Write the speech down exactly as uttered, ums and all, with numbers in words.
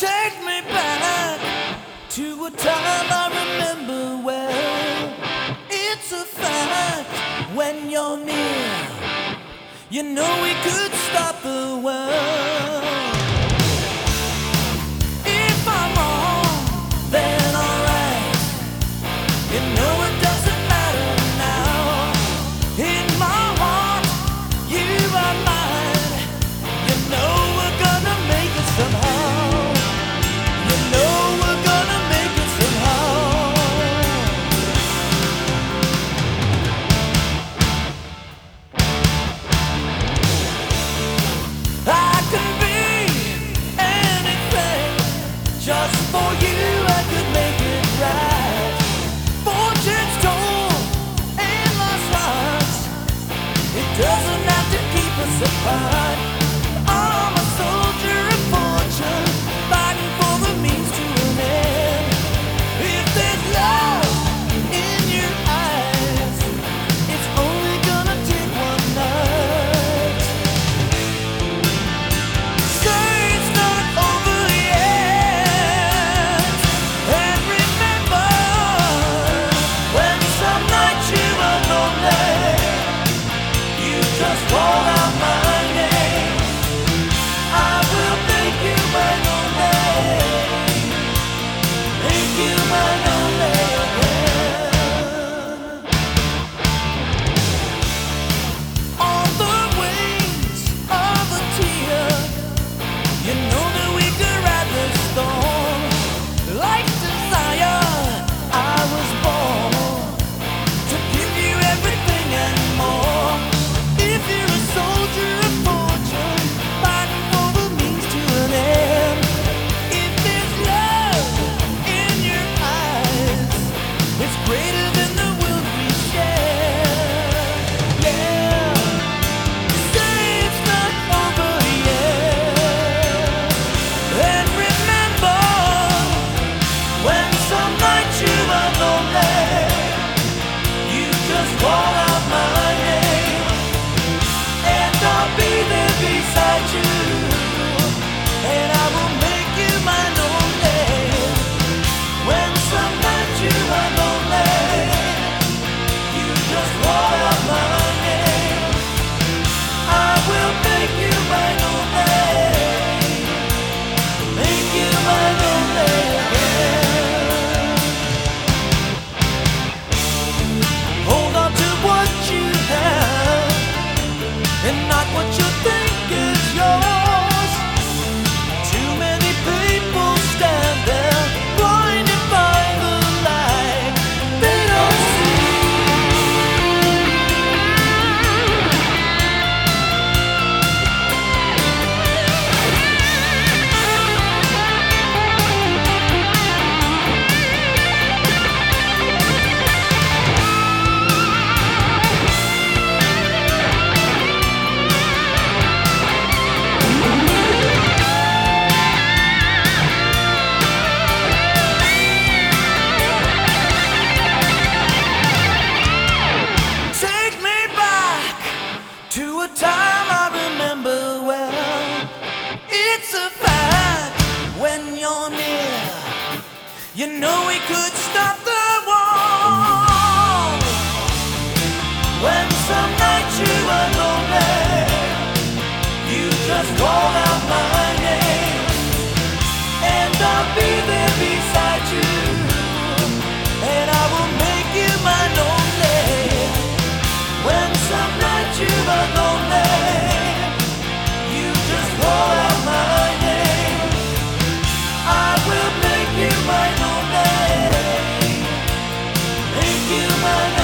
Take me back to a time I remember well. It's a fact when you're near, you know we could stop the world. If I'm wrong, then alright. You know it doesn't matter now. In my heart, you are mine. You know we're gonna make it somehow. You know we're gonna make it somehow. I can be anything just for you. I could make it right. Fortune's told, endless hearts. It doesn't have to keep us apart. I'm a soldier of fortune, fighting for the means to an end. If there's love in your eyes, it's only gonna take one night. Say it's not over yet. And remember, when some night you are lonely, you just call out my name. I will make you mine only. Make you mine only again. On the wings of a tear, you know that we could ride the storm. Like desire, I was born to give you everything and more. If you're a soldier of fortune, fighting for the means to an end. If there's love in your eyes, it's greater than the world we share. Yeah, say it's not over yet. And remember, when some night you are lonely, you just call out my name, and I'll be there beside you, and I will make you mine only. When some night you are lonely, you just call out my name, I will make you mine only. Make you mine only again. Hold on to what you have, and not what you think is yours. Too many people stand there, blinded by the light they don't see. Take me back to a time I remember well. It's a fact when you're near, you know we could stop the war. When some night you are lonely, you just call out my name, and I'll be there beside you, and I will make you mine only. When some night you are lonely, you just call out my name, I will make you mine only. Make you mine only.